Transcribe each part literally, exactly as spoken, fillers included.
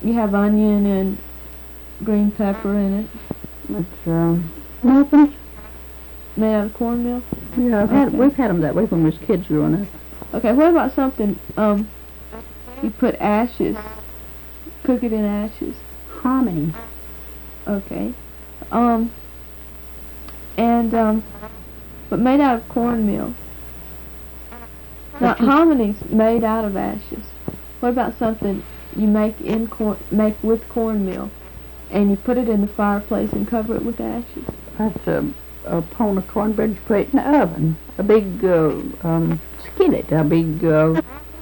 you have onion and green pepper in it. It's um, muffins. Made out of cornmeal? Yeah, I've had, Okay. we've had them that way when we was kids growing up. Okay, what about something, um, you put ashes, cook it in ashes? Hominy. Okay. Um, and, um, but made out of cornmeal. Now, hominy's made out of ashes. What about something you make in corn, make with cornmeal, and you put it in the fireplace and cover it with ashes? That's a, a pound of cornbread you put in the oven. A big uh, um, skillet, a big, uh,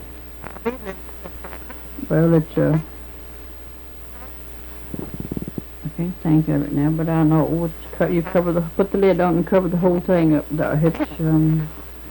well, it's a, I can't think of it now, but I know it's co- you cover the, put the lid on and cover the whole thing up there. It's, um,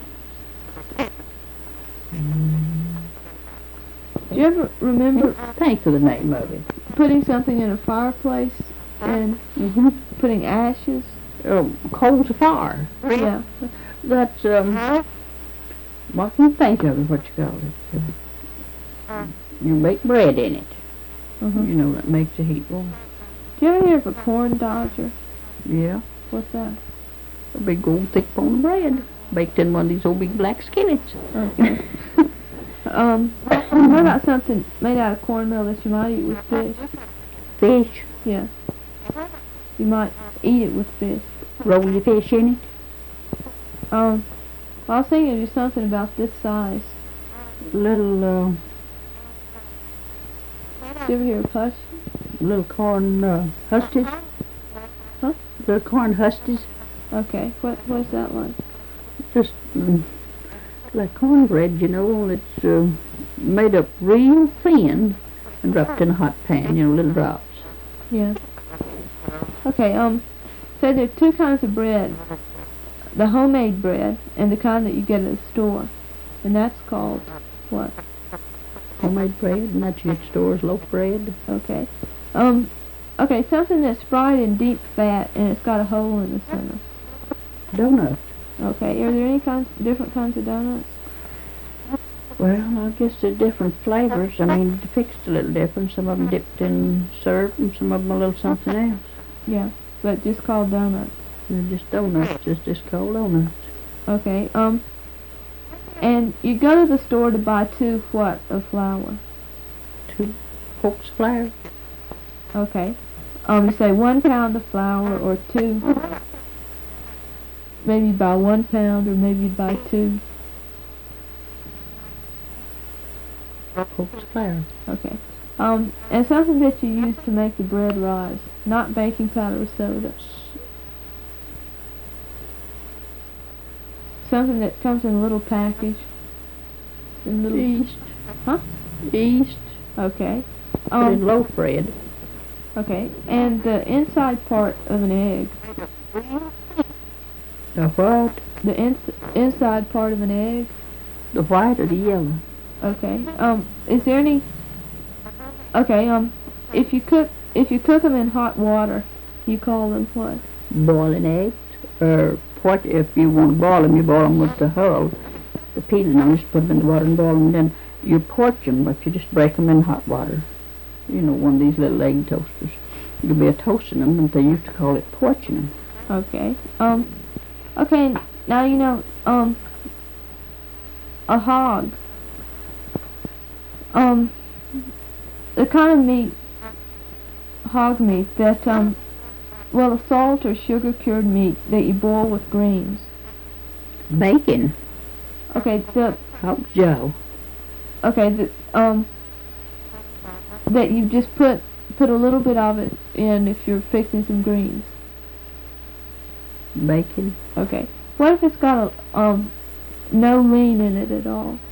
Do you ever remember think of the name of it. putting something in a fireplace and Mm-hmm. putting ashes? Oh, coals of fire. Yeah. That's, um, what can you think of it, what you call it? Uh, you make bread in it. Uh-huh. You know, that makes the heat warm. Do you ever hear of a corn dodger? Yeah, What's that? a big old thick pound of bread baked in one of these old big black skillets. Okay. um, what about something made out of cornmeal that you might eat with fish? Fish, Yeah. You might eat it with fish. roll your fish in it. Um, I was thinking of just something about this size. Little, uh, Did you ever hear of hush? little corn, uh, husties. Huh? Little corn husties. Okay. What what's that like? Just mm, like cornbread, you know, it's uh, made up real thin and dropped in a hot pan, you know, little drops. Yeah. Okay, um, so there are two kinds of bread. The homemade bread and the kind that you get at the store. And that's called what? Homemade bread, and that's your store's loaf bread. Okay. Um, okay, something that's fried in deep fat and it's got a hole in the center. Donuts. Okay, are there any kinds, different kinds of donuts? Well, I guess they're different flavors. I mean, the fixed a little different. Some of them dipped in syrup and some of them a little something else. Yeah, but just called donuts. They're just donuts, just, just called donuts. Okay, um, and you go to the store to buy two what of flour? Two folks flour. Okay. Um, you say one pound of flour or two. Maybe you buy one pound or maybe you buy two. Folks flour. Okay. Um, and something that you use to make the bread rise, not baking powder or soda. Something that comes in a little package. In little Yeast. Huh? Yeast. Okay. Put in Um, loaf bread. okay. And the inside part of an egg. The what? The ins- inside part of an egg. The white or the yellow? Okay. Um, is there any? Okay. Um, if you cook if you cook them in hot water, you call them what? Boiling eggs. Or what if you want to boil them, you boil them with the hull, the peeling on, just put them in the water and boil them. Then you porch them, but you just break them in hot water. You know, one of these little egg toasters. You'll be a toasting them, but they used to call it porching them. Okay. Um. Okay. Now you know. Um. A hog. Um. The kind of meat, hog meat that um. Well, a salt or sugar cured meat that you boil with greens. Bacon. Okay. The Help Joe. okay. The um. That you just put put a little bit of it in if you're fixing some greens. Bacon. Okay. What if it's got a um no lean in it at all?